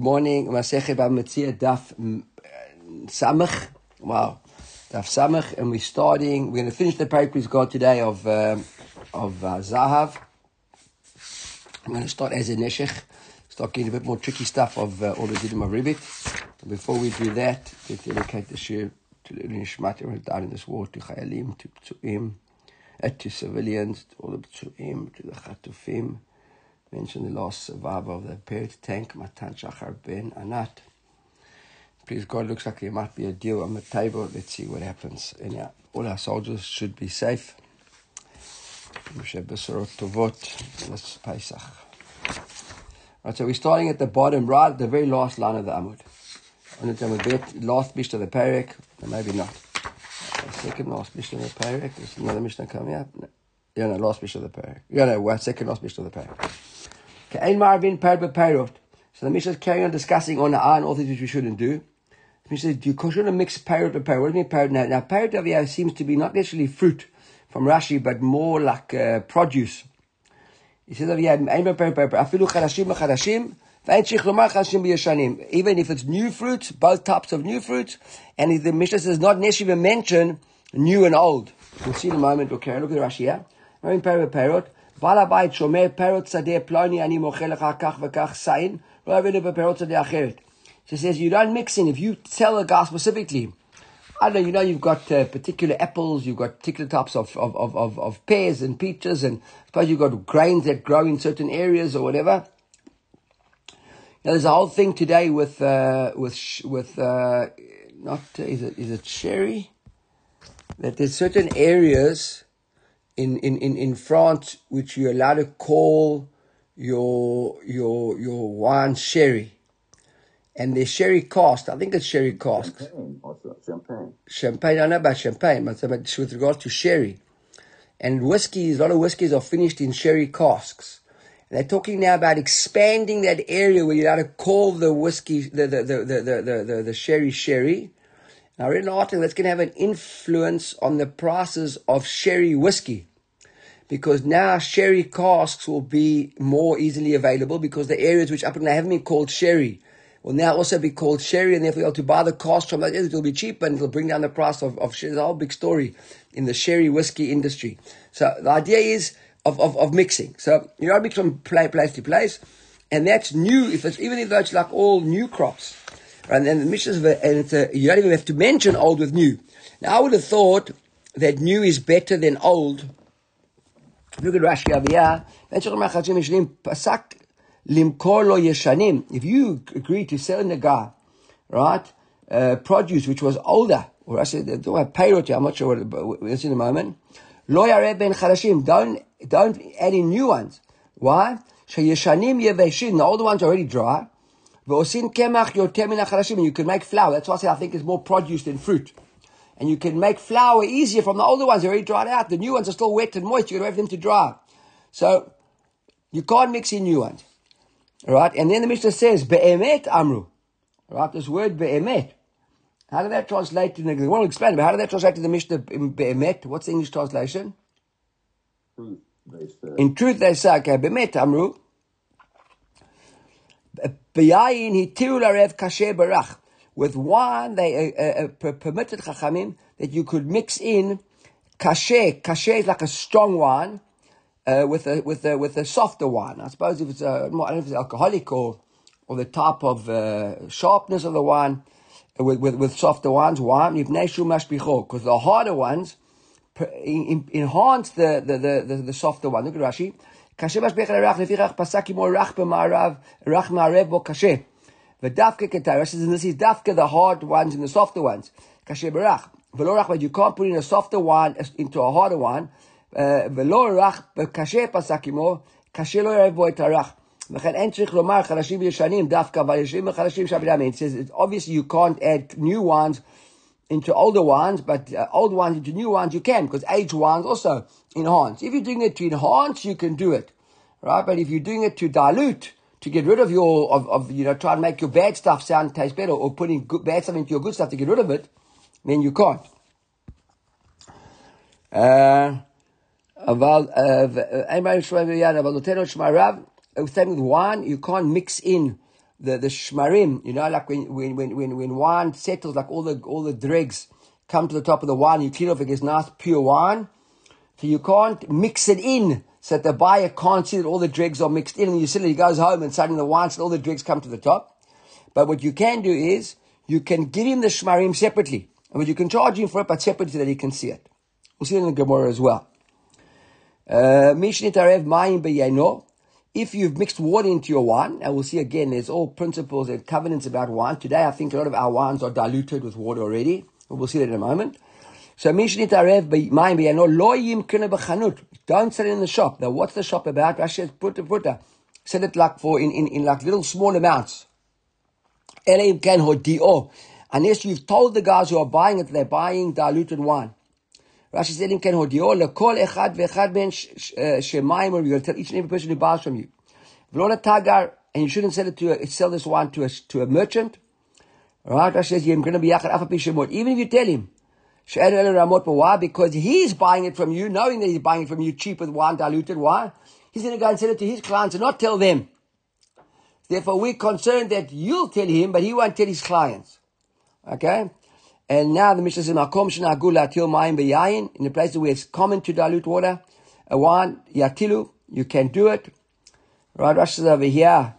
Good morning. Masechet Bava Metzia Daf Samach. Wow, Daf Samach, and we're going to finish the parak we've got today of Zahav. I'm going to start as a Neshech, start getting a bit more tricky stuff of all the Didim of Ribbit. Before we do that, to dedicate the shir to the Nishmat who died in this war, to Chayalim, to Ptsuim, to civilians, to all the Ptsuim, to the Chatufim. Mention the last survivor of the Peret tank, Matan Shachar Ben Anat. Please God, looks like there might be a deal on the table. Let's see what happens. And yeah, all our soldiers should be safe. Tovot. Pesach. Right, so we're starting at the bottom, right at the very last line of the Amud. On the last Mishnah of the Perek, maybe not. Second last Mishnah of the Perek. There's another Mishnah coming up. No, last Mishnah of the Perek. Second last Mishnah of the Perek. So the Mishnah is carrying on discussing on the eye and all things which we shouldn't do. The Mishnah says, you shouldn't mix parrot with parrot. What do you mean parrot? Now parrot over here seems to be not necessarily fruit from Rashi, but more like produce. He says over here, even if it's new fruits, both types of new fruits, and the Mishnah says not necessarily mention new and old. We'll see in a moment. Okay, look at the Rashi here. Parrot. So it says you don't mix in. If you tell a guy specifically, I don't know, you've got particular apples, you've got particular types of pears and peaches, and suppose you've got grains that grow in certain areas or whatever. Now, there's a whole thing today with is it sherry? That there's certain areas in France which you're allowed to call your wine sherry, and the sherry cask, I think it's sherry casks. Champagne. I don't know about champagne, but with regards to sherry and whiskeys, a lot of whiskeys are finished in sherry casks. And they're talking now about expanding that area where you're allowed to call the whiskey the sherry. I read an article that's going to have an influence on the prices of sherry whiskey, because now sherry casks will be more easily available, because the areas which up and down haven't been called sherry will now also be called sherry, and therefore you'll be able to buy the cask from that. It will be cheaper and it will bring down the price of sherry. There's a whole big story in the sherry whiskey industry. So the idea is of mixing. So you don't mix from place to place, and that's new. Even if it's like all new crops. And then the Mishnah, you don't even have to mention old with new. Now, I would have thought that new is better than old. Look at Rashi over here. If you agree to sell in the guy, right, produce which was older, or I said, I'm not sure what it's in a moment. Don't add in new ones. Why? The older ones are already dry. And you can make flour. That's why I say I think it's more produce than fruit. And you can make flour easier from the older ones. They're already dried out. The new ones are still wet and moist. You've got to wait for them to dry. So you can't mix in new ones. All right? And then the Mishnah says, Be'emet amru. All right? This word Be'emet. How did that translate to the... I want to explain it, but how did that translate to the Mishnah in Be'emet? What's the English translation? Truth, they say. In truth, they say, okay, Be'emet amru. With wine, they permitted Chachamim that you could mix in kasher. Kasher is like a strong wine with a softer wine. I suppose if it's I don't know if it's alcoholic or the type of sharpness of the wine with softer wines. Why? Because the harder ones enhance the softer one. Look at Rashi. Kasher mashbech l'rach lefichach pasak imo rach b'ma'arav rach ma'arev bo kasher. V'dafke ketai. Rashi says this is dafke the hard ones and the softer ones. Kasher b'rach v'lo rach, but you can't put in a softer wine into a harder one. V'lo rach b'kasher pasak imo kasher lo yarev bo et harach. V'chen en tzrich lomar chadashim yeshanim dafka v'yeshim chadashim shabidam. It says obviously you can't add new wines into older wines, but old wines into new wines you can, because aged wines also enhance. If you're doing it to enhance, you can do it, right? But if you're doing it to dilute, to get rid of try and make your bad stuff taste better, or putting bad stuff into your good stuff to get rid of it, then you can't. Same with wine, you can't mix in shmarim, like when wine settles, like all the dregs come to the top of the wine, you clean off, it gets nice pure wine. So you can't mix it in so that the buyer can't see that all the dregs are mixed in, and he goes home and suddenly the wine, so all the dregs come to the top. But what you can do is, you can give him the shmarim separately. And you can charge him for it, but separately so that he can see it. We'll see it in the Gemara as well. If you've mixed water into your wine, and we'll see again, there's all principles and covenants about wine. Today, I think a lot of our wines are diluted with water already. We'll see that in a moment. So, don't sell it in the shop. Now, what's the shop about? Rashi says, putta. Sell it like in like little small amounts. Unless you've told the guys who are buying it, they're buying diluted wine. Rashi said, you're going to tell each and every person who buys from you. And you shouldn't sell this wine to a merchant. Right? Rashi says, even if you tell him, why? Because he's buying it from you, knowing that he's buying it from you cheap with wine, diluted wine. He's going to go and sell it to his clients and not tell them. Therefore, we're concerned that you'll tell him, but he won't tell his clients. Okay? And now the Mishnah says, Makom shenagu latil mayim beyayin, in the places where it's common to dilute water, a wine, yatilu, you can do it. Right, Rashi says over here,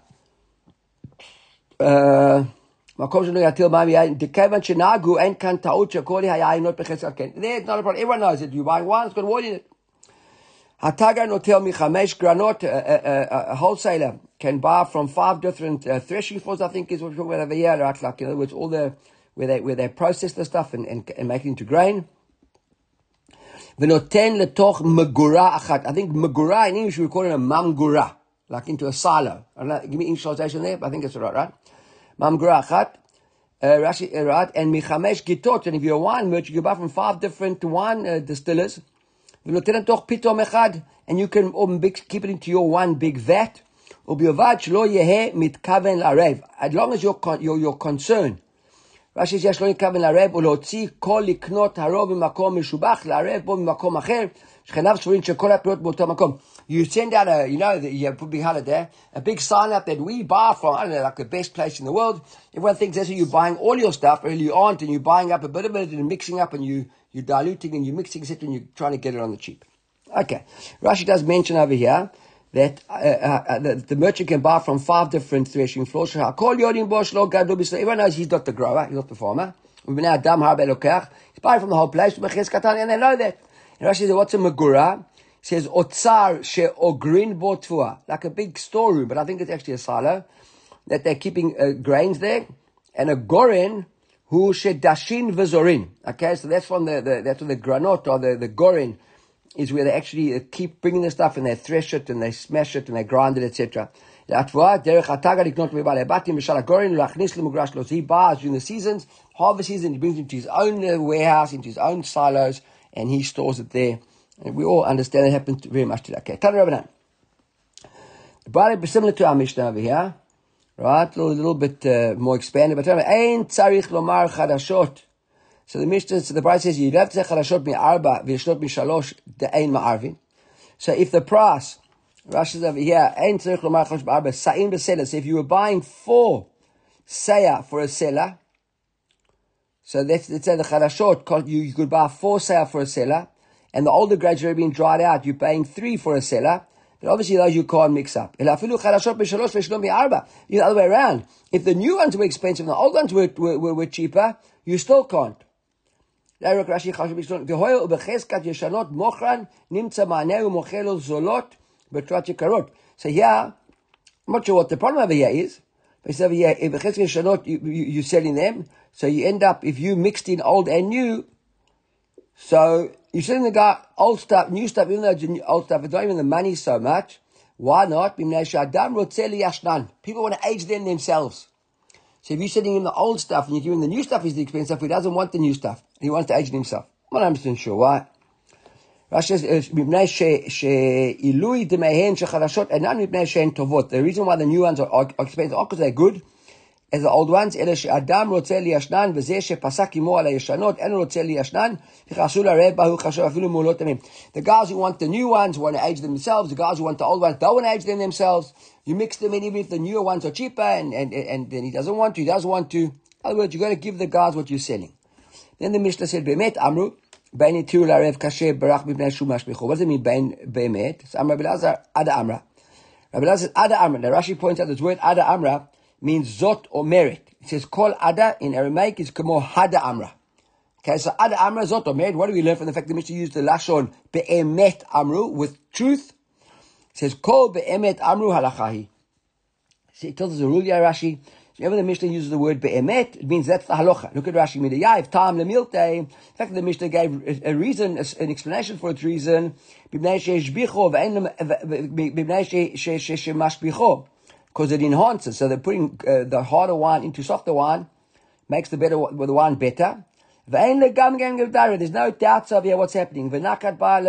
Makom shenagu latil mayim beyayin, dekevan shenagu ein kan ta'ut shekoli hayayin not bechesed ken. There's not a problem. Everyone knows it. You buy wine, it's got water in it. Hatagar notel michamesh granot, a wholesaler can buy from 5 different threshing floors, I think is what we're talking about over here, right? Like, in other words, all the where they process the stuff and make it into grain. V'noten letoch megura achat. I think megura in English we call it a mamgura, like into a silo. I don't know, give me English translation there, but I think it's right? Mamgura achat. Rashi, right? And michamesh gitot. And if you're a wine merchant, you buy from 5 different wine distillers. V'noten letoch pitom echad. And you can keep it into your one big vat. U'biavad shlo yehe mitkaven larev. As long as you're concerned. Rashi says, "Shlo yikaven larev ulotzi kol liknot harov b'makom meshubach larev bo b'makom acher shchenav shvurin shekol ha'perot b'oto makom." You send out you put big holiday, a big sign up that we buy from, I don't know, like the best place in the world. Everyone thinks that's where you're buying all your stuff, really you aren't, and you're buying up a bit of it and mixing up, and you're diluting and you're mixing it and you're trying to get it on the cheap. Okay, Rashi does mention over here that the merchant can buy from 5 different threshing floors. Everyone knows he's not the grower, he's not the farmer. He's buying from the whole place, and they know that. And Rashi says, what's a megura? It says, otzar she'ogrin bo tfua, like a big storeroom, but I think it's actually a silo, that they're keeping grains there, and a goren who she'dashin v'zorin. Okay, so that's from that's from the granot, or the goren, is where they actually keep bringing the stuff and they thresh it and they smash it and they grind it, etc. He buys during the seasons, harvest season, he brings it into his own warehouse, into his own silos, and he stores it there. And we all understand it happens very much today. Okay, Tana Rabbanan. Similar to our Mishnah over here, right? A little bit more expanded. But Ein tzarich lomar chadashot. So the Mishnah, the Bride says, you have to say charashot mi-arba v'yeshnot mi-shalosh de'ein ma'arvin. So if the price, Rashi says over here, ein tzarich lomar charashot mi-arba sa'in b'selah. So if you were buying 4 seah for a selah, so let's say the charashot, you could buy 4 seah for a selah, and the older grades are already being dried out, you're paying 3 for a selah. But obviously those you can't mix up. The other way around. If the new ones were expensive and the old ones were cheaper, you still can't. So here, I'm not sure what the problem over here is. But over here, if you're selling them, so you end up, if you mixed in old and new, so you're selling the guy old stuff, new stuff, even though it's old stuff, it's not even the money so much. Why not? People want to age them themselves. So if you're sending him the old stuff and you're giving the new stuff is the expensive stuff, he doesn't want the new stuff. He wants to age it himself. I'm not 100% sure why. Rashi says, the reason why the new ones are expensive, because they're good. as the old ones. אלא שאדם רוצה לישנן, וזה שפסק עמו על הישנות, אין רוצה לישנן, יכעסו לרב בהוא חשוב אפילו מעולות ימים. The guys who want the new ones want to age them themselves. The guys who want the old ones don't want to age them themselves. You mix them in, even if the newer ones are cheaper, and then he doesn't want to, he does want to. In other words, you got to give the guys what you're selling. Then the Mishnah said, באמת אמרו, בין יתירו לערב קשה ברח מפני שום משביחו. What does it mean, בין באמת? So Rabbi Elazar, Ada Amra. Rabbi Elazar says, Ada Amra. Now Rashi points out this word Ada Amra means zot or merit. It says, Kol Ada in Aramaic is kamo Hada Amra. Okay, so Ada Amra, zot or merit. What do we learn from the fact that Mishnah used the Lashon be'emet amru, with truth? It says, Kol be'emet amru halachahi. See, it tells us a rule here, Rashi. Whenever the Mishnah uses the word be'emet, it means that's the halacha. Look at Rashi Midayav, Tam Lemilte. The fact that the Mishnah gave a reason, an explanation for its reason, because it enhances. So they're putting the harder wine into softer wine, makes the wine better. There's no doubts of here what's happening. And that's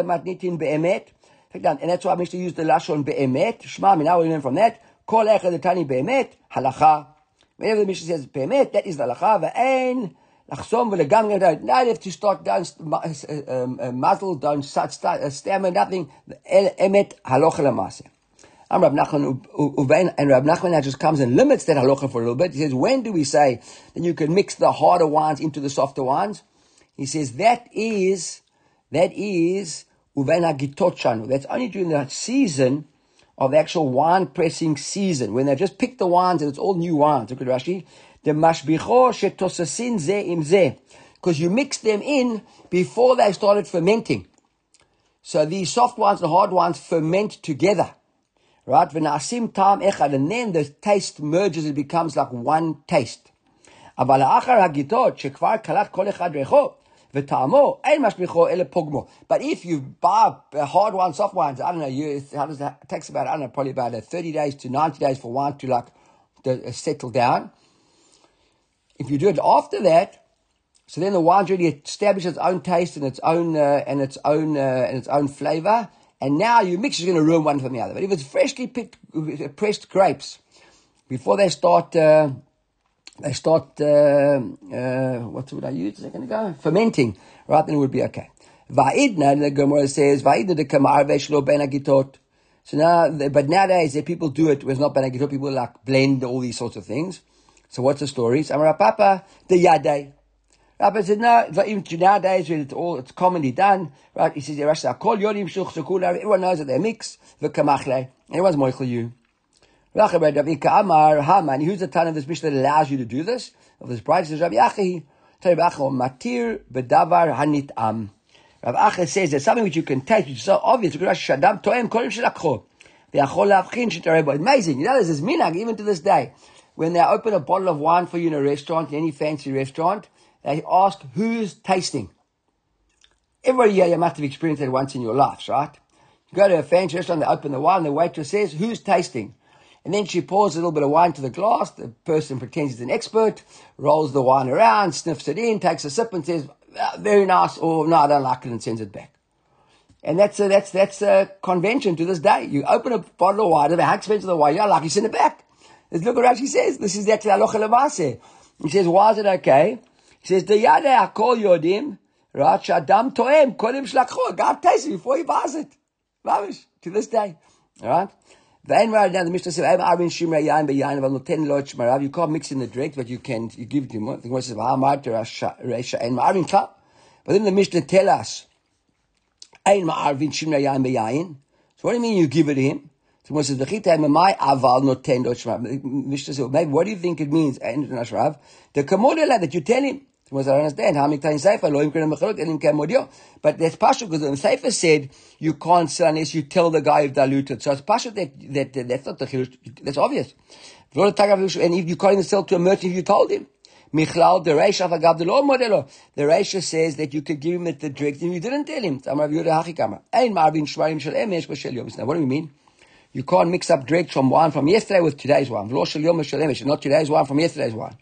why Mishnah used the lashon be'emet. Shema, now we learn from that. Kol echad etani be'emet, halacha. Whenever the Mishnah says be'emet, that is the halacha. Ve'ein lachsom v'legam gem. Now you have to start, don't muzzle, don't stammer, nothing. Emet halacha l'maseh. Rab Nachman and Rab Nachman now just comes and limits that halacha for a little bit. He says, when do we say that you can mix the harder wines into the softer wines? He says that is uvein hagitot shanu. That's only during the season of the actual wine pressing season, when they've just picked the wines and it's all new wines. Look at Rashi. The mashbicho shetosasin ze im ze. Because you mix them in before they started fermenting. So these soft wines and hard wines ferment together. Right? V'na'asim ta'am echad. And then the taste merges, it becomes like one taste. אבל האחר הגיטות שכבר קלט כל אחד ריחו וטעמו אין משביחו אלא פוגמו. But if you buy hard wines, soft wines, I don't know, how does that, it takes about, I don't know, probably about 30 days to 90 days for wine to like settle down. If you do it after that, so then the wine's really established its own taste and its own flavor. And now your mix is going to ruin one from the other. But if it's freshly picked, pressed grapes, before they start, what's the word I used a second ago? Fermenting, right? Then it would be okay. Va'idna, the Gemara says, Va'idna de kamar veshlo ben agitot. So now, but nowadays, people do it with not ben agitot. People like blend all these sorts of things. So what's the story? So Amar Papa, the yadei. Rabbi said, no, even nowadays, it's commonly done, right? He says, everyone knows that they mix, everyone's moichel you. Who's the ton of this Mishnah that allows you to do this? Of this bride says, Rabbi Achi, matir bedavar hanitam. Rabbi Achi says there's something which you can taste, which is so obvious. Amazing. You know, there's this minhag, even to this day. When they open a bottle of wine for you in a restaurant, in any fancy restaurant, they ask, who's tasting? Everybody here, you must have experienced that once in your lives, right? You go to a fancy restaurant, they open the wine, and the waitress says, who's tasting? And then she pours a little bit of wine to the glass. The person pretends he's an expert, rolls the wine around, sniffs it in, takes a sip and says, very nice, or no, I don't like it, and sends it back. And that's a convention to this day. You open a bottle of wine, how expensive the wine, you like, you send it back. Look what Rashi says. This is actually halacha l'maaseh. He says, why is it okay? He says, the yadei hakol yodim, right, shadam toem, kodim shlakcho. God tastes it before he buys it. Mamish, to this day. Alright? Now the Mishnah says, you can't mix in the drink, but you give it to him. The Gemara says, but then the Mishnah tell us, so what do you mean you give it to him? So Mishnah says, maybe what do you think it means? The kamodela that you tell him. I don't understand. But that's partial because the Sefer said you can't sell unless you tell the guy you've diluted. So it's partial that's not the chilush. That's obvious. And if you can't even sell to a merchant if you told him. The Reisha says that you could give him the drink and you didn't tell him. Now what do you mean? You can't mix up dregs from wine from yesterday with today's wine. Not today's wine from yesterday's wine.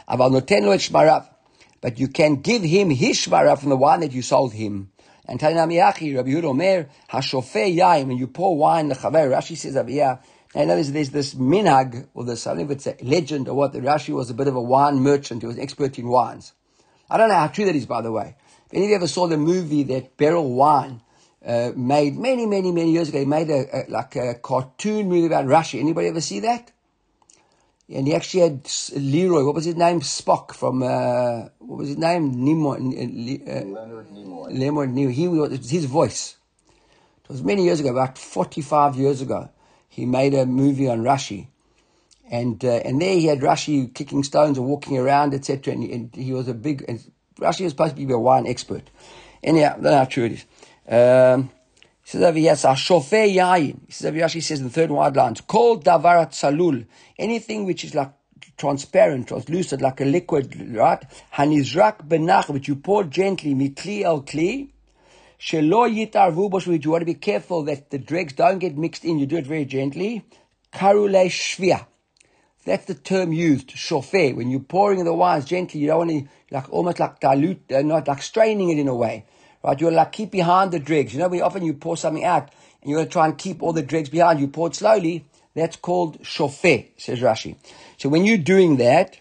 But you can give him his shmara from the wine that you sold him. And Tanami Achi, Rabbi Yehuda Omer, Hashofeh Yaim, when you pour wine, the Chaver, Rashi says over here, And there's this minhag, or there's something, it's a legend or what, that Rashi was a bit of a wine merchant. He was an expert in wines. I don't know how true that is, by the way. If any of you ever saw the movie that Beryl Wine made many years ago, he made a cartoon movie about Rashi. Anybody ever see that? And he actually had Leroy, what was his name? Spock from, what was his name? Leonard Nimoy. Leonard Nimoy. It was his voice. It was many years ago, about 45 years ago. He made a movie on Rashi. And there he had Rashi kicking stones and walking around, etc. And he was a big, and Rashi was supposed to be a wine expert. Anyhow, I don't know how true it is. He says over here, Shofei Yain. He says over here, Rashi says in the third wide lines, Kol Davarat Salul. Anything which is like transparent, translucent, like a liquid, right? Hanizrak benach, which you pour gently, mikli el kli. Shelo yitarvu bosh, which you want to be careful that the dregs don't get mixed in. You do it very gently. Karule shvia. That's the term used, shofeh. When you're pouring the wines gently, you don't want to almost like dilute, not like straining it in a way. Right? You're like keep behind the dregs. You know, when often you pour something out and you want to try and keep all the dregs behind, you pour it slowly. That's called shofeh, says Rashi. So when you're doing that,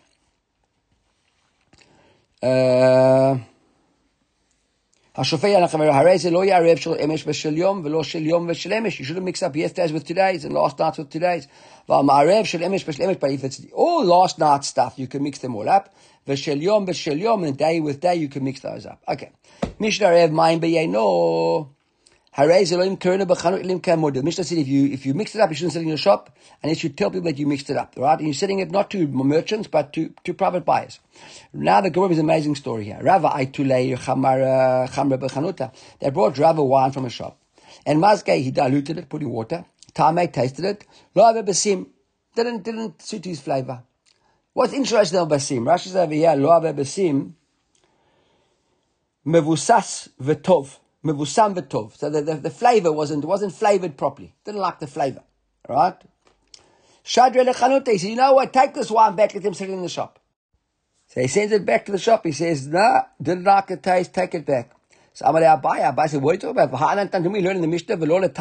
you shouldn't mix up yesterday's with today's and last night's with today's. But if it's all last night's stuff, you can mix them all up. And day with day, you can mix those up. Okay. Mishnah Rev Mayim B'Yeino. The Mishnah said if you mix it up, you shouldn't sell it in your shop, and you should tell people that you mixed it up, right? And you're selling it not to merchants, but to private buyers. Now the Gemara is an amazing story here. Rava Aitulei Chamra B'Chanuta. They brought Rava wine from a shop. And Mazgei, he diluted it, put in water. Tamei tasted it. Lo Ave Basim. Didn't suit his flavor. What's interesting about Basim? Rashi says over here, Lo Ave Basim. Mevusas V'tov. Mevusam v'tov. So the flavor wasn't flavored properly. Didn't like the flavor. Right? Shadre lechanute. He said, you know what? Take this wine back. Let him sit in the shop. So he sends it back to the shop. He says, nah, didn't like the taste. Take it back. So Amalei Abai said, what are you talking about? Didn't we learn in the Mishnah?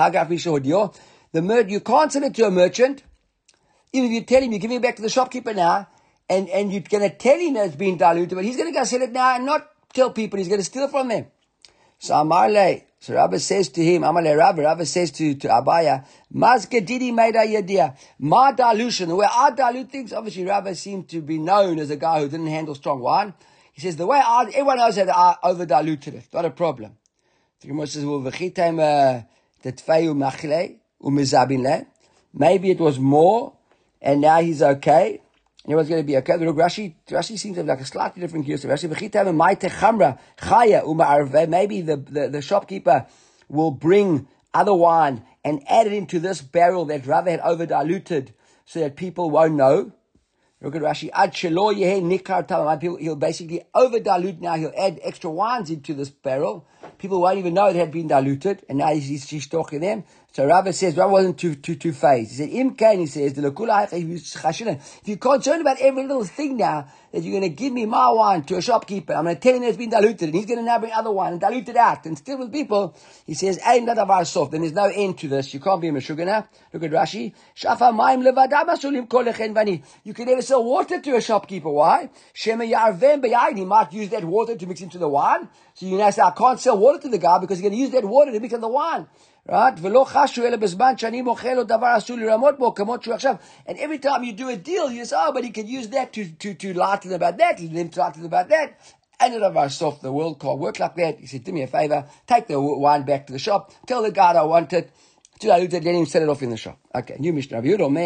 You can't sell it to a merchant. Even if you tell him, you're giving it back to the shopkeeper now, and you're going to tell him that it's been diluted, but he's going to go sell it now and not tell people. He's going to steal from them. So Amarle, so Rabbi says to him, Rabbi says to Abaya, Mazke didi made a yadia. Ma dilution, the way I dilute things, obviously Rabbi seemed to be known as a guy who didn't handle strong wine. He says, the way everyone knows that I over diluted it, not a problem. The Gemara says, well, v'chitem tetfeu machle umizabinle. Maybe it was more, and now he's okay. And everyone's going to be okay. Look, Rashi seems to have like a slightly different view. Maybe the shopkeeper will bring other wine and add it into this barrel that Rava had over diluted so that people won't know. Look at Rashi. He'll basically over dilute now. He'll add extra wines into this barrel. People won't even know it had been diluted, and now he's talking them. So Rava wasn't too phased. He said, Imkain, he says, if you're concerned about every little thing now, that you're going to give me my wine to a shopkeeper, I'm going to tell him that it's been diluted, and he's going to now bring other wine and dilute it out, and still with people, he says, Ain ladavar sof, then there's no end to this. You can't be a Meshuggah now. Look at Rashi. Shafa maim levadam asulim kol lechen vani. You can never sell water to a shopkeeper. Why? Shema yarvem beyayin. He might use that water to mix into the wine. So you now say, I can't sell water to the guy because he's going to use that water to mix in the wine. Right? And every time you do a deal, you say, but he can use that to lighten about that, and then to lighten about that. And it of ourselves, the world can't work like that. He said, do me a favor, take the wine back to the shop, tell the guy I want it, let him set it off in the shop. Okay, new Mishnah.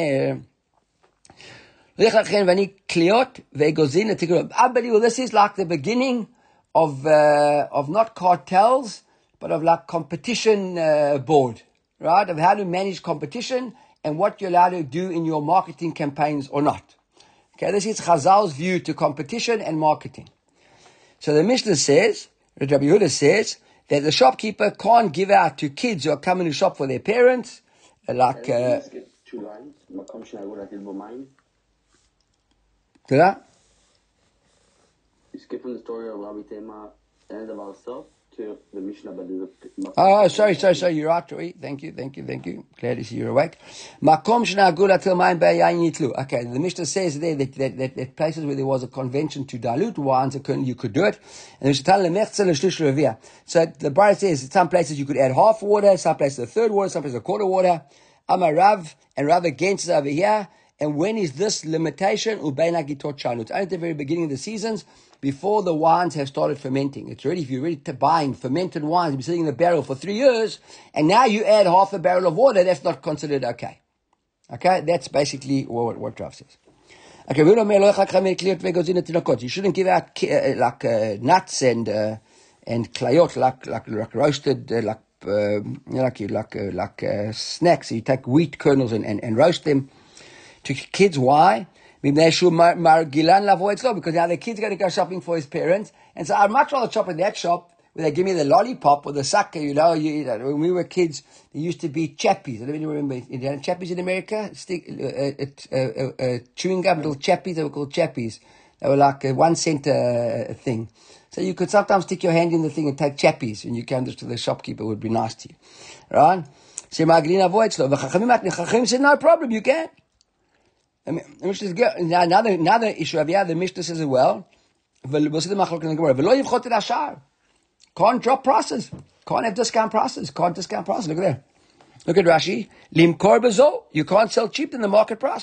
Unbelievable. This is like the beginning of not cartels, but of like competition board, right? Of how to manage competition and what you're allowed to do in your marketing campaigns or not. Okay, this is Chazal's view to competition and marketing. So the Mishnah says, Rabbi Yehuda says, that the shopkeeper can't give out to kids who are coming to shop for their parents, like... skip 2 lines. You skip from the story of Rabbi Tema and of ourselves to the Mishnah, but there's a... Oh, sorry. You're right, Troy. Thank you. Glad to see you're awake. Makom shenagu latil mayim be'yayin yitlu. Okay, the Mishnah says there that places where there was a convention to dilute wines, you could do it. And so the Bride says some places you could add half water, some places a third water, some places a quarter water. Amar Rav, and Rav against it over here. And when is this limitation? Ubeina gitot shanu. It's only at the very beginning of the seasons, before the wines have started fermenting. It's ready, if you're ready to buying fermented wines, you've been sitting in the barrel for 3 years, and now you add half a barrel of water, that's not considered okay. Okay, that's basically what Rav says. Okay, you shouldn't give out nuts and klayot, like roasted, like snacks. You take wheat kernels and roast them to kids. Why? Because now the kid's going to go shopping for his parents, and so I'd much rather shop in that shop where they give me the lollipop or the sucker. When we were kids, there used to be chappies. I don't even remember. Chappies in America, chewing gum, little chappies. They were called chappies. They were like a 1 cent thing. So you could sometimes stick your hand in the thing and take chappies, and you came to the shopkeeper. It would be nice to you, right? So Chachamim said, no problem, you can. Another issue of the Mishnah says as well. Can't drop prices. Can't have discount prices. Look at there. Look at Rashi. Limkor bezo. You can't sell cheap than the market price.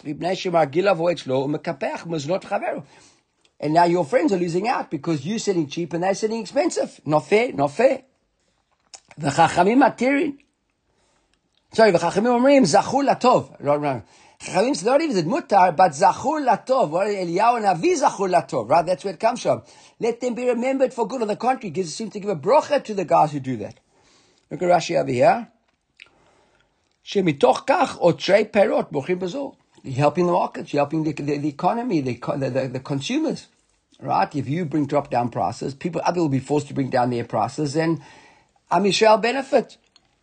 And now your friends are losing out because you're selling cheap and they're selling expensive. Not fair. V'chachamim matirin. Sorry, v'chachamim omrim zachul latov. Chachamim said, not even is it mutar, but zachul latov. Eliyahu Navi zachul latov. Right, that's where it comes from. Let them be remembered for good. On the contrary, seems to give a brocha to the guys who do that. Look at Rashi over here. Shemitoch kach otrei perot bochim bezo. You're helping the markets. You're helping the economy, the consumers. Right? If you drop down prices, other will be forced to bring down their prices, and Am Yisrael benefit.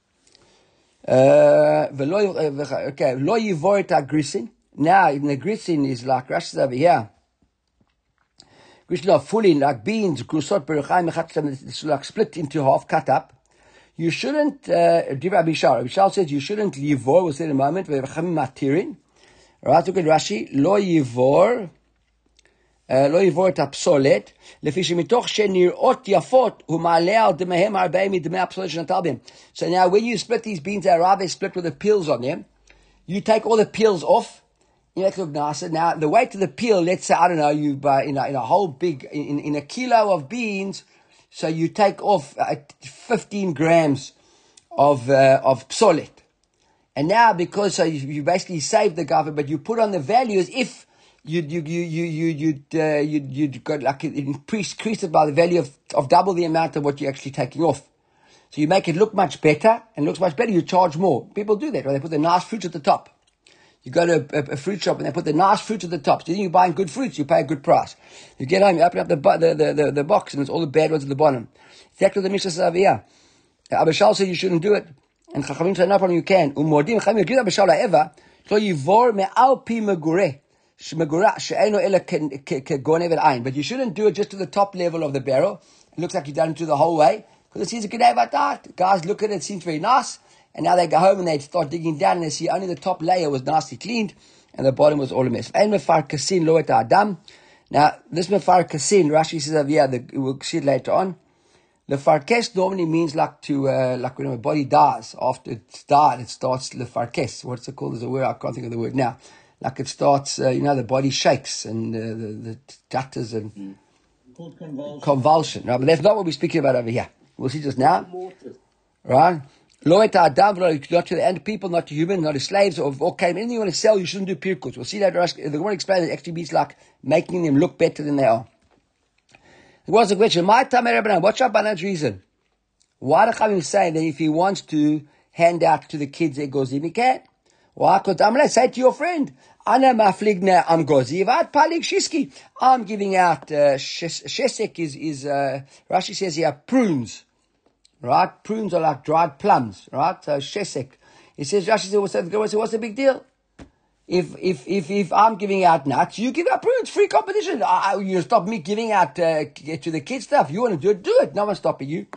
Okay, lo yivorit agrisin. Now, in the grisin is like Rashi over here. Grisin are fully like beans, grusot beruchayim, it's like split into half, cut up. You shouldn't, Abishal says you shouldn't yivor, we'll say in a moment, v'chachamim matirin. Right, look at Rashi. Lo yivor את הפסולת, לפי שמתוך שנראות יפות, הוא מעלה על דמיהם הרבה מדמי הפסולת שנטל בהם. So now when you split these beans out, they split with the peels on them. You take all the peels off, you make it look nicer. Now the weight of the peel, let's say, I don't know, you buy in a whole big, in a kilo of beans, so you take off 15 grams of psolet. And now, because so you basically save the government, but you put on the value as if you'd got like increase it by the value of double the amount of what you're actually taking off. So you make it look much better, and looks much better, you charge more. People do that, right? They put the nice fruits at the top. You go to a fruit shop and they put the nice fruits at the top. So then you're buying good fruits, you pay a good price. You get home, you open up the box, and it's all the bad ones at the bottom. Exactly what the Mishnah says over here. Abishal said you shouldn't do it. And Chachamim said, no problem, you can. Umordim Chachamim, you give Abishal ha'eva, so yivor me'al pi megureh. But you shouldn't do it just to the top level of the barrel. It looks like you've done it to the whole way. Because it seems a good day about that. Guys look at it, it seems very nice. And now they go home and they start digging down and they see only the top layer was nicely cleaned and the bottom was all a mess. Now, this mefar kasin, Rashi says over here, we'll see it later on. Lefarkes normally means like when a body dies. After it's died, it starts lefarkes. What's it called? There's a word, I can't think of the word now. Like it starts, the body shakes and the gutters and called convulsion. Right? But that's not what we're speaking about over here. We'll see just now. Right? Lo et ha'adam, not to the end people, not to human, not to slaves, or anything you want to sell, you shouldn't do pirkut. We'll see that. The Gemara explains it actually means like making them look better than they are. There was a question. What's Rabbanan's reason? Why do Chachamim say that if he wants to hand out to the kids egozim, he can? Why? Because I'm going to say to your friend, Ana mafligna am goziv at palig shiski. I'm giving out shesek is Rashi says here prunes, right? Prunes are like dried plums, right? So shesek. He says Rashi says, what's the big deal? If I'm giving out nuts, you give out prunes, free competition. You stop me giving out to the kids stuff. You want to do it, do it. No one's stopping you.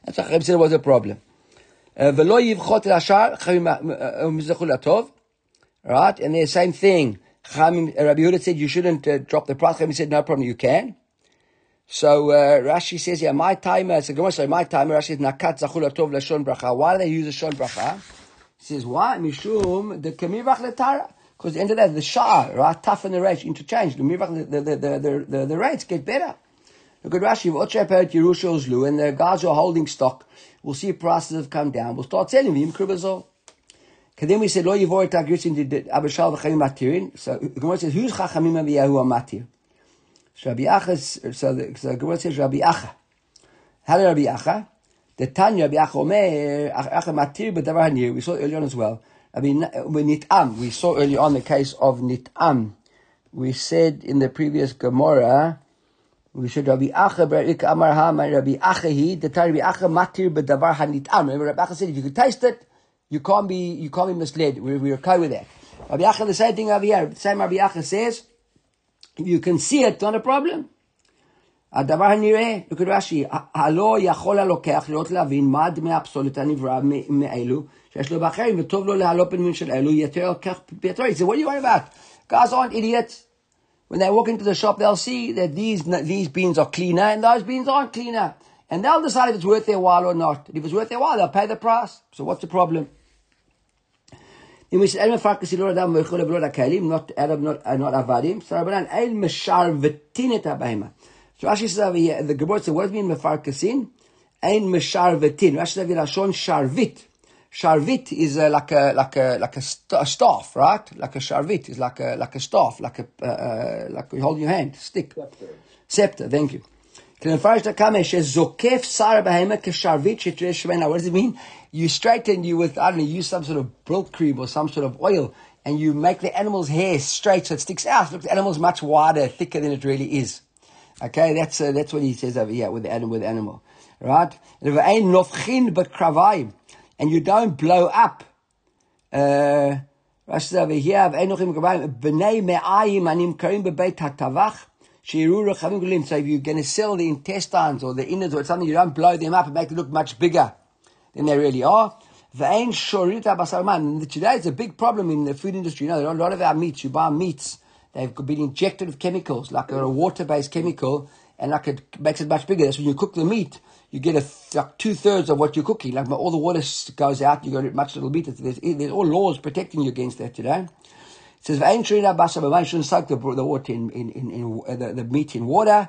That's why Chachamim said it was a problem. V'lo yivchot l'ashar, Chachamim latov. Right? And the same thing. Rabbi Yehuda said you shouldn't drop the prat. Chachamim said no problem, you can. So Rashi says here, my timer, it's a Gemara, sorry, my timer, Rashi says, Nakat zachul atov lashon bracha. Why do they use a shon bracha? He says, why? Mishum, the kemirach letara. Because at the end of that, the shah, right, tough and the rage, interchange. The rates get better. Look at Rashi, and the guys who are holding stock, we'll see prices have come down. We'll start selling them, kribazol. Then we said, lo yivor tagris in the abashal v'chayim matirin. So the Gemara says, who's chachamim aviyahu amatir? So Rabbi Acha, so the Gemara says Rabbi Acha. How did Rabbi Acha? The Tanya Rabbi Acha Omer, Acha Matir b'davar hanir. We saw earlier on as well. Nit'am. We saw earlier on the case of Nit'am. We said in the previous Gemara, we said Rabbi Acha b'Rika Amar Haman Rabbi Acha he. The Tanya Rabbi Acha Matir b'davar hanit'am. Remember Rabbi Acha said if you could taste it, you can't be misled. We're okay with that. Rabbi Acha the same thing over here. The same Rabbi Acha says. If you can see it, not a problem. הדבר הנראה, look at Rashi, הלא יכול הלוקח לראות להבין מה דמי הפסולת הנברא מאלו, שיש לו באחרים, וטוב לו להעלות פנויים של אלו, יותר לקח ביתו. He said, what are you worried about? Guys aren't idiots. When they walk into the shop, they'll see that these beans are cleaner, and those beans aren't cleaner. And they'll decide if it's worth their while or not. If it's worth their while, they'll pay the price. So what's the problem? Then we said, not Adam, not Avadim. So Rabbanan, El Mesharvetin et HaBehema. So Rashi says over here, the Gemara says, what does it mean Mefarkasin? Ein Mesharvetin. Rashi says, Lashon Sharvit. Sharvit is like a staff, right? Like a sharvit is like a staff, like you hold in your hand, stick. Scepter, thank you. What does it mean? You straighten you with, I don't know, use some sort of milk cream or some sort of oil, and you make the animal's hair straight so it sticks out. Look, the animal's much wider, thicker than it really is. Okay, that's what he says over here with the animal, right? And you don't blow up. Rashi over here, so if you're going to sell the intestines or the innards or something, you don't blow them up and make them look much bigger than they really are. Today it's a big problem in the food industry. You know, a lot of our meats, you buy meats, they've been injected with chemicals, like a water-based chemical, and like it makes it much bigger. That's when you cook the meat, you get like 2/3 of what you're cooking. Like all the water goes out, you got much little meat. There's all laws protecting you against that today. It says, you shouldn't soak the water in the meat in water.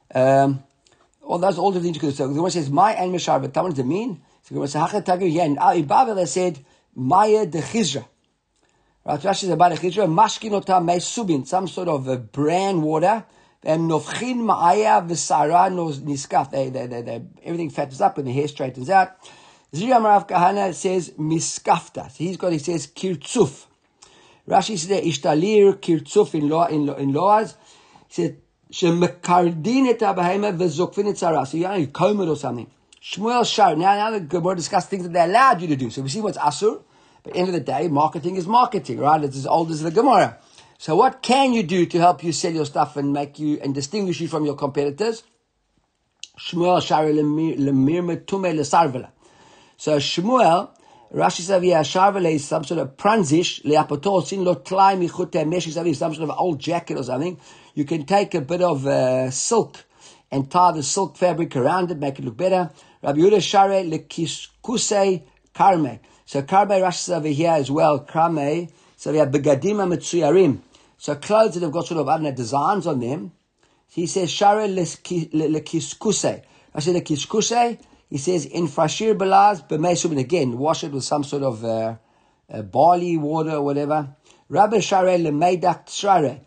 All those all the things you could say. The one says, my and Meshar, but what does it mean? So the one says, in Babel they said, Maya de Chizra. Right, Rashi says about a Chizra, Mashkin ota me subin, some sort of a bran water. And Novchin Ma'aya v'Sara niskaf. Everything fattens up and the hair straightens out. Zira Marav Kahana says, Miskafta. So he says, Kirtzuf. Rashi said, Ishtalir Kirtzuf in laws. He said, Shemekardin et HaBehema v'Zokfin et Tzara. So you comb it or something. Shmuel Shar. Now the Gemara discussed things that they allowed you to do. So we see what's Asur. But at the end of the day, marketing is marketing, right? It's as old as the Gemara. So what can you do to help you sell your stuff and make you and distinguish you from your competitors? Shmuel Shari lemir metume lesarvela. So Shmuel, Rashi says here, Sharvela is some sort of pranzish leapotol sin lo tlai michute mesh, some sort of old jacket or something. You can take a bit of silk and tie the silk fabric around it, make it look better. Rabbi Yehuda Share lekiskusei karme. So karme Rashi says over here as well, karme. So we have begadim metzuyarim. So clothes that have got sort of, I don't know, designs on them. He says, Share lekiskusei. I say lekiskusei. He says, in frashir belaz b'meisubin. Again, wash it with some sort of barley water or whatever. Rabbi Share lemeidak share.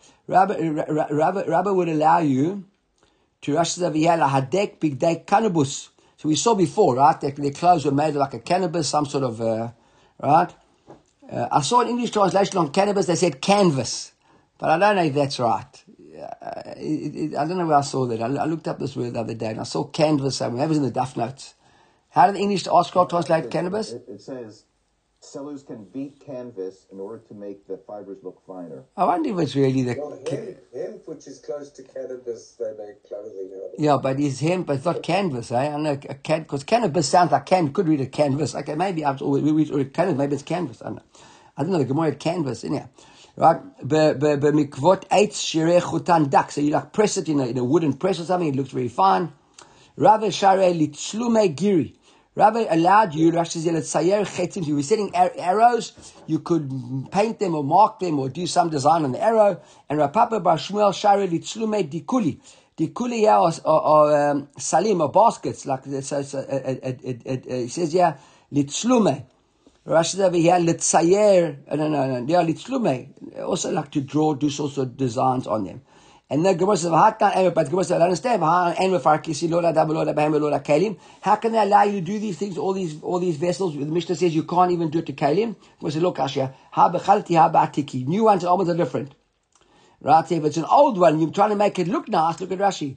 Rabbi would allow you to rush the v'yala hadek bigdei cannabis. So we saw before, right? Their clothes were made of like a cannabis, some sort of, right? I saw an English translation on cannabis. They said canvas. But I don't know if that's right. I don't know where I saw that. I looked up this word the other day and I saw canvas somewhere. That was in the Duff Notes. How did the English article translate cannabis? It says Sellers can beat canvas in order to make the fibers look finer. I wonder if it's really the... Well, hemp, which is close to cannabis, they make clothing out of. Yeah, but it's hemp, but it's not canvas, eh? I know, because cannabis sounds like could read a canvas. Okay, maybe we read canvas, maybe it's canvas. I don't know, the Gemara had canvas in here. Right? Mikvot eitz shirei chutan dak. So you like press it in a wooden press or something, it looks very fine. Rave sharei litzlume giri. Rabbi allowed you, Rashi said, if you were setting arrows, you could paint them or mark them or do some design on the arrow. And Rapapa Bar Shmuel Shari Litzlume Dikuli. Dikuli are salim or baskets, like it says here, Litzlume. Rashi said over here, Litzayer, no, they are Litzlume. Also like to draw, do sorts of designs on them. And the Gemara says, but the Gemara says, I understand. How can they allow you to do these things, all these vessels? The Mishnah says you can't even do it to Kalim. Gemara says, look, Ashia, new ones and old ones are different. Right? If it's an old one, you're trying to make it look nice, look at Rashi.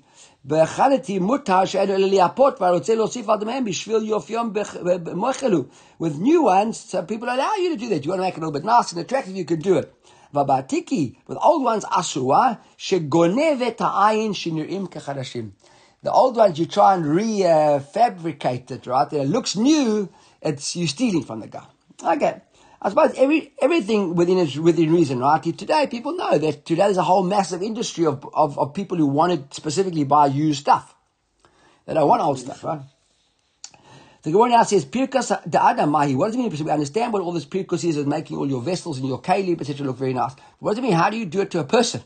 With new ones, so people allow you to do that. You want to make it a little bit nice and attractive, you can do it. Vabatiki, with old ones, asua, shegonevet ha'ayin shenirim kechadashim. The old ones, you try and refabricate it, right? It looks new, you're stealing from the guy. Okay. I suppose everything within reason, right? Today, people know that today there's a whole massive industry of people who want to specifically buy used stuff. They don't want old stuff, right? The Gemara now says, Pirkas da'adam mahi. What does it mean? We understand what all this Pirkas is making all your vessels and your kalim, etc. look very nice. What does it mean? How do you do it to a person?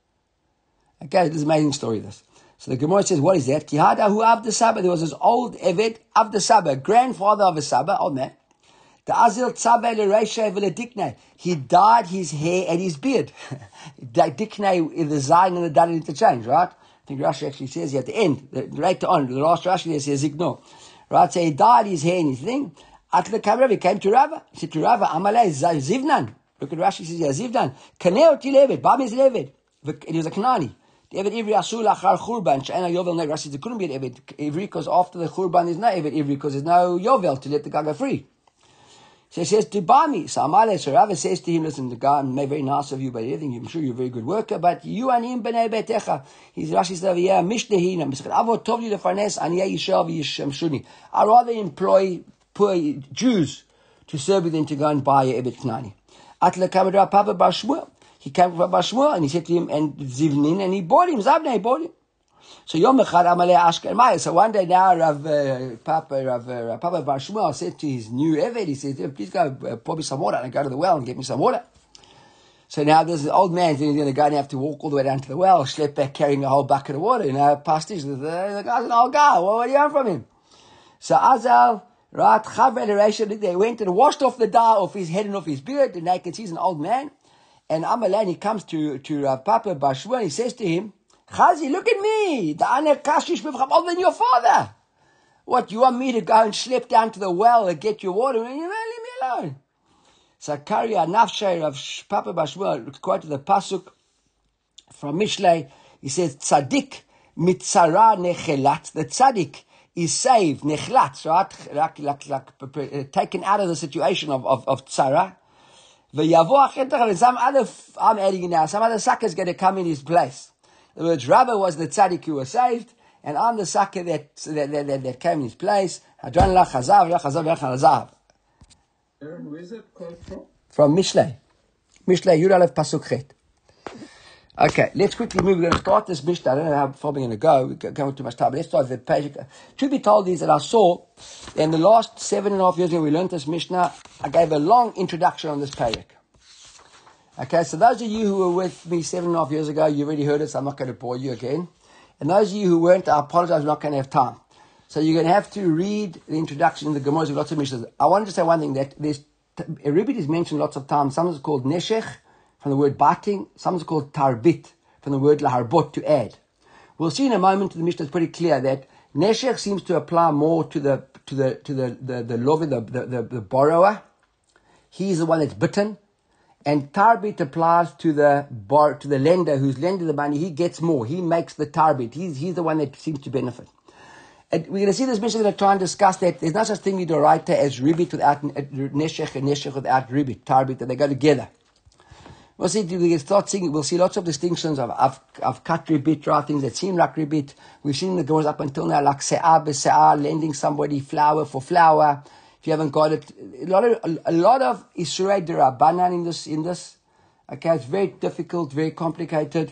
Okay, this is an amazing story, this. So the Gemara says, what is that? Kihadahu Avda Saba. There was this old Eved, Avda Saba, grandfather of a Saba, old man. The Azil Tzaba L'Reisha V'Ledikne. He dyed his hair and his beard. Dikne is the Zayin and the Dal interchange, right? I think Rashi actually says here at the end, later on, the last Rashi there says Zigno. Right, so he dyed his hair and his thing. Atla Kamrav, he came to Rava. He said to Rava, Amalei Zivnan. Look at Rashi, he says, yeah, Zivnan. Kaneo Tileved, Bami's Leved. He was a Kanani. The Eved Ivri Asul Achar Churban. Shana Yovel, no, Rashi said, there couldn't be an Eved Ivri, because after the Churban there's no Eved Ivri, because there's no Yovel to let the guy go free. So he says to Bami. So Amalei, so Rava says to him, listen, the guy may very nice of you, but everything, I'm sure you're a very good worker, but you and him b'nei betecha. He's Rashi says, yeah, mishnehina. Avot tov li lefarnes, aniyeh yishel v'yishamshuni. I'd rather employ poor Jews to serve you than to go and buy a Ebed Knani. Atle Kabad Papa Bar Shmuel. He came from Bar Shmuel and he said to him, and Zivnin, and he bought him, Zabna, he bought him. So Yom Echad Amalei Ashker Maya. So one day now, Papa Bar Shmuel said to his new Eved, he said, please go pour me some water, and go to the well and get me some water. So now there's an old man who's going to go and have to walk all the way down to the well, schlep back carrying a whole bucket of water. Pastish, the guy's an old guy. Well, what do you want from him? So Azal, right, Chaver L'Reisha, they went and washed off the dye off his head and off his beard, and they can see he's an old man. And Amalei, he comes to Papa Bar Shmuel, he says to him, Chazi, look at me. I'm older than your father. What, you want me to go and schlep down to the well and get your water? Leave me alone. So Karya Nafshay of Papa Bar Shmuel quoted the pasuk from Mishlei. He says, Tzadik mitzara nechelat. The tzadik is saved, nechlat, right? Like taken out of the situation of tzara. And some other, I'm adding it now, some other sucker is going to come in his place. In other words, Rabba was the tzaddik who was saved, and I'm the sucker that came in his place. Hadran la chazav, la chazav, la chazav. Aaron, where's that quote from? From Mishlei. Mishlei, Yud Aleph Pasuk Chet. Okay, let's quickly move. We're going to start this Mishnah. I don't know how far we're going to go. We're going too much time. But let's start with the page. Truth be told is that I saw, in the last 7.5 years when we learned this Mishnah, I gave a long introduction on this page. Okay, so those of you who were with me 7.5 years ago, you already heard it, so I'm not going to bore you again. And those of you who weren't, I apologize, we're not going to have time. So you're going to have to read the introduction in the Gemara with lots of Mishnahs. I wanted to say one thing, that there's Erubit is mentioned lots of times. Some is called Neshech, from the word biting. Some is called Tarbit, from the word Laharbot, to add. We'll see in a moment, the Mishnah is pretty clear that Neshech seems to apply more to the lover, the borrower. He's the one that's bitten. And tarbit applies to the lender who's lending the money. He gets more. He makes the tarbit. He's the one that seems to benefit. we're going to see this mission. We're going to try and discuss that there's not such thing with Doraita as Ribit without Neshech and Neshech without Ribit, Tarbit, that they go together. We'll see lots of distinctions of cut Ribit, right? Things that seem like Ribit. We've seen the doors up until now like Se'ah b'Se'ah, lending somebody flour for flour. If you haven't got it, a lot of Isurei Derabanan in this. Okay, it's very difficult, very complicated.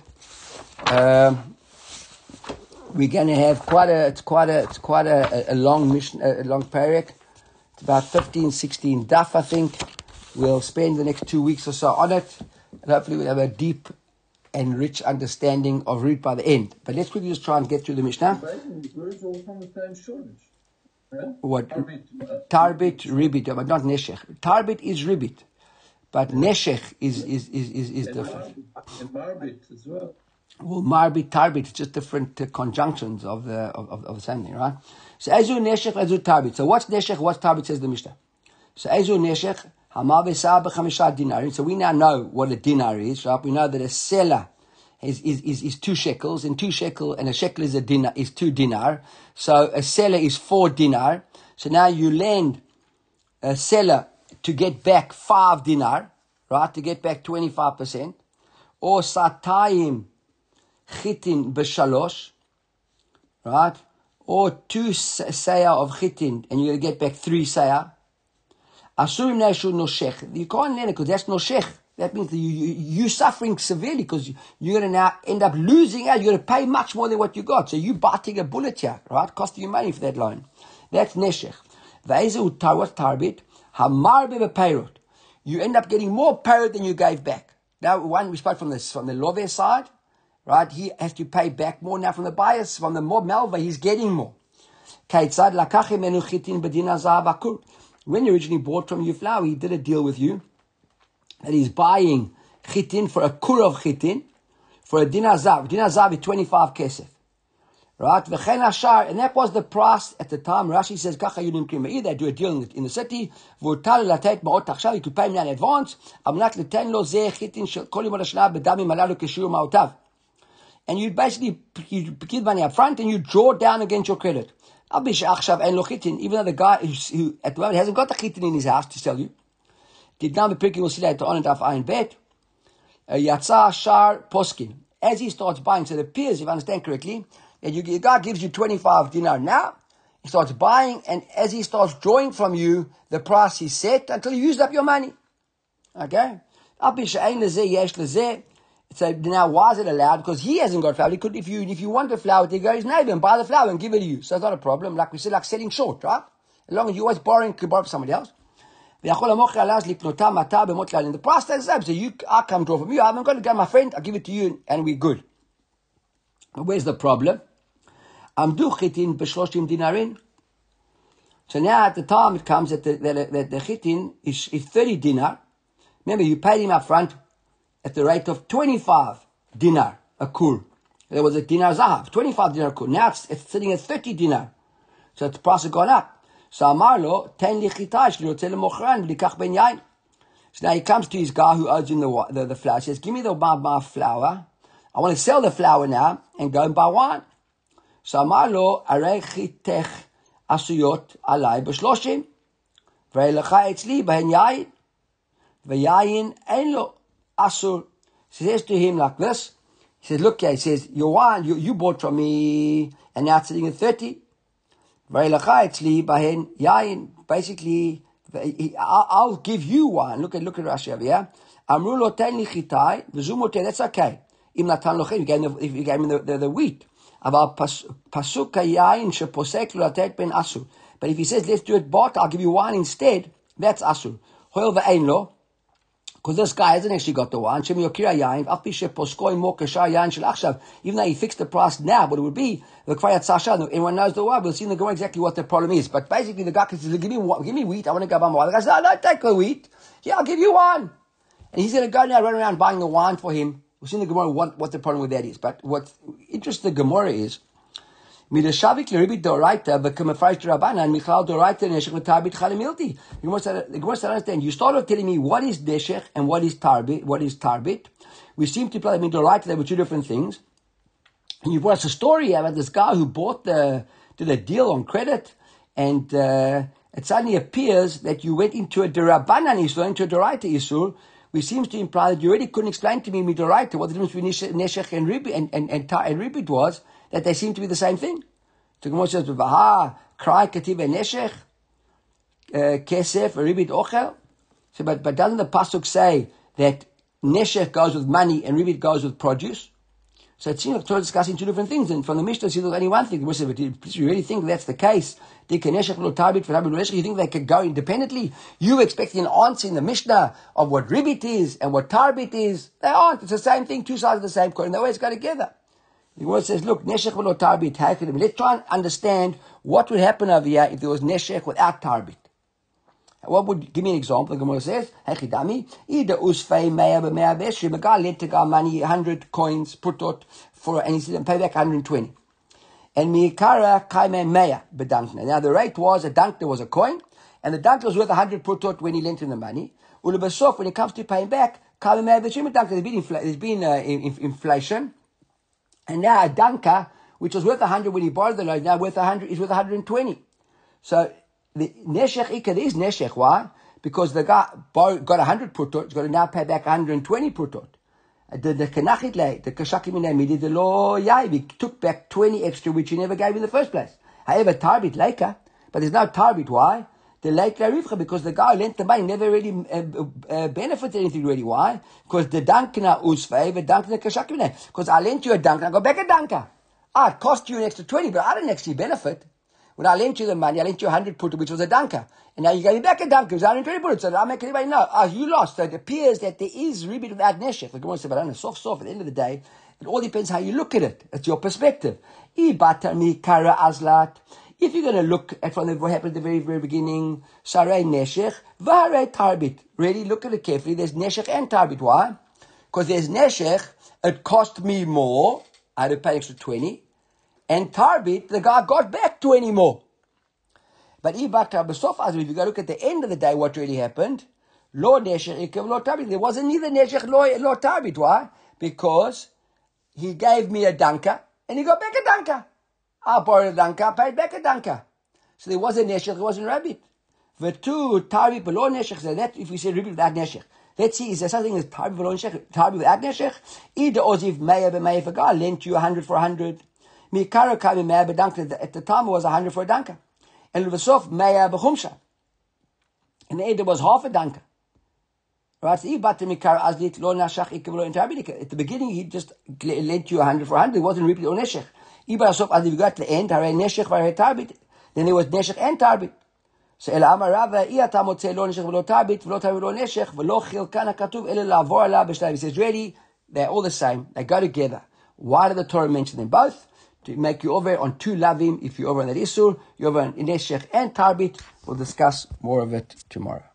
We're going to have quite a long mission, a long parak. It's about 15, 16 daf, I think. We'll spend the next 2 weeks or so on it, and hopefully we'll have a deep and rich understanding of Ribit by the end. But let's quickly just try and get through the Mishnah. Words all from the same shortage. Yeah? What? Tarbit, Ribit, but not Neshech. Tarbit is Ribit, but Neshech is different. And Marbit as well. Well, Marbit, Tarbit, it's just different conjunctions of the same thing, right? So, Ezu Neshech, Ezu Tarbit. So, what's Neshech, what's Tarbit, says the Mishnah. So, Ezu Neshech, Hamar V'Sa'ah b'chamisha dinar. So, we now know what a dinar is, right? We know that a seller is 2 shekels, and 2 shekel, and a shekel is 2 dinar. So, a seller is 4 dinar. So, now you lend a seller to get back 5 dinar, right? To get back 25%. Or Satayim Chitin b'shalosh, right? Or 2 sayah of chitin, and you're going to get back 3 sayah. Asurim neshu noshech. You can't lend it because that's noshech. That means that you're suffering severely because you're going to now end up losing out. You're going to pay much more than what you got. So you're biting a bullet here, right? Costing you money for that loan. That's neshech. V'ezu tawat tarbit hamarbe b'peirot. You end up getting more peirot than you gave back. Now, one we spoke from the loveh side. Right, he has to pay back more now from the buyers, from the more malva, he's getting more. When you originally bought from you flour, he did a deal with you that he's buying chitin for a kur of chitin for a dinar zav. Dinar zav is 25 kesef. Right, and that was the price at the time. Rashi says, either do a deal in the city, you could pay me in advance, and you basically give money up front and you draw down against your credit. Even though the guy who at the moment hasn't got the chitin in his house to sell you, we'll see later on in Daf Ayin Bet, Yatsa Shar Poskin. As he starts buying, so it appears, if I understand correctly, that the guy gives you 25 dinar now, he starts buying, and as he starts drawing from you, the price is set until you used up your money. Okay? So now, why is it allowed? Because he hasn't got flour. He could, if you want the flour, he go his neighbor and buy the flour and give it to you. So it's not a problem. Like we said, like selling short, right? As long as you're always borrowing, could borrow from somebody else. And the price stays the same. So I come draw from you. I haven't got to get my friend. I'll give it to you, and we're good. But where's the problem? Chitin b'shloshim dinarin. So now at the time it comes that the chitin is 30 dinar. Remember, you paid him up front at the rate of 25 dinar a kur. There was a dinar zahav, 25 dinar a kur. Now it's sitting at 30 dinar. So the price has gone up. So Amarlo, ten li chitash li yotzeh lemochran v'likach ben yain. So now he comes to his guy who owes him the flour. He says, give me my flour. I want to sell the flour now and go and buy wine. So Amarlo, arei chitech asuyot alai b'shloshim. V'elecha etzli b'hen yain. V'yayin ein lo. Asur. He says to him like this. He says, look here, he says, your wine, you bought from me, and now it's sitting at 30. Basically, I'll give you wine. Look at Rashi over here. Amru lo ten li chitai, v'zumote, that's okay. Im natan lochem, you gave me the wheat. Aval pasuk yayin sheposek lo latet ben asur. But if he says, let's do it, but I'll give you wine instead, that's asur. Hoil v'ein lo. Because this guy hasn't actually got the wine. Even though he fixed the price now, what it would be, the Kvayat Sasha, everyone knows the wine. We'll see in the Gemara exactly what the problem is. But basically, the guy says, give me wheat, I want to go buy my wine. The guy says, no, don't take the wheat. Yeah, I'll give you wine. And he's going to go now, run around buying the wine for him. We'll see in the Gemara what the problem with that is. But what interests the Gemara is, the Gemara said, understand, you start off telling me what is Neshech and what is Tarbit. We seem to play Midoraita, they were two different things. And you brought us a story about this guy who bought the did a deal on credit, and it suddenly appears that you went into a derabanan isur, into a doraita isur, which seems to imply that you already couldn't explain to me midoraita what the difference between neshech and ribit was, that they seem to be the same thing. The Gemara says, "V'ha krai kativ neshech kesef ribit ochel." So, but doesn't the pasuk say that neshech goes with money and ribit goes with produce? So it seems like Torah is discussing two different things, and from the Mishnah, there's only one thing. The Gemara says, "But you really think that's the case? You think they could go independently? You expecting an answer in the Mishnah of what ribit is and what tarbit is? They aren't. It's the same thing, two sides of the same coin. They always go together." The Gemara says, look, neshech v'lo tarbit. Let's try and understand what would happen over here if there was neshech without tarbit. What would, give me an example. The Gemara says, Hechidami, ida usfei meya b'meya v'eshrim. A guy lent a guy money, 100 coins, putot, and he said, pay back 120. And mi'ikara kaime meya b'dankna. Now the rate was, a dankna was a coin, and the dankna was worth 100 putot when he lent him the money. Ulebasof, when it comes to paying back, kaime meya v'eshrim dankna. There's been inflation. And now a danka, which was worth 100 when he borrowed the loan, now worth 100 is worth 120. So the neshech ikad is neshech. Why? Because the guy got 100 putot, he's got to now pay back 120 putot. The kenachit the kashakim in the law he took back 20 extra, which he never gave in the first place. However, tarbit leika, but there's no tarbit. Why? The leika rivcha, because the guy lent the money never really benefited anything really. Why? Because the dankna usfei, the dankna kashakim. Because I lent you a dankna, I got back a danka. It cost you an extra 20, but I didn't actually benefit. When I lent you the money, I lent you 100 put, which was a danka. And now you gave me back a danka, which was 120 put. So I make anybody know. You lost. So it appears that there is ribit without neshech. The Gemara said, but I don't know, soft. At the end of the day, it all depends how you look at it. It's your perspective. If you're going to look at from what happened at the very, very beginning, sarei neshech, varei tarbit. Really look at it carefully. There's neshech and tarbit. Why? Because there's neshech, it cost me more. I had to pay extra 20. And tarbit, the guy got back 20 more. But if you go look at the end of the day, what really happened, lo neshech lo tarbit. There wasn't neither neshech lo tarbit. Why? Because he gave me a danka, and he got back a danka. I borrowed a danka, paid back a danka. So there wasn't neshech, there wasn't rabbit. The two tarbit below neshech. So that if we say rabbit without neshech, let's see, is there something as tarbit below neshech, tarbit without neshech? Either oziv meya b'meya, if a guy lent you 100 for 100. Mikara kami meya b'danka. At the time it was 100 for a danka. And l'vasof meya b'chumsha. And there was half a danka. Right? So at the beginning he just lent you 100 for 100. It wasn't repeat or neshech. If you got to the end, then there was neshech and tarbit. So he says really, they're all the same. They go together. Why did the Torah mention them both? To make you over on two lavim. If you're over on that isur, you're over on neshech and tarbit. We'll discuss more of it tomorrow.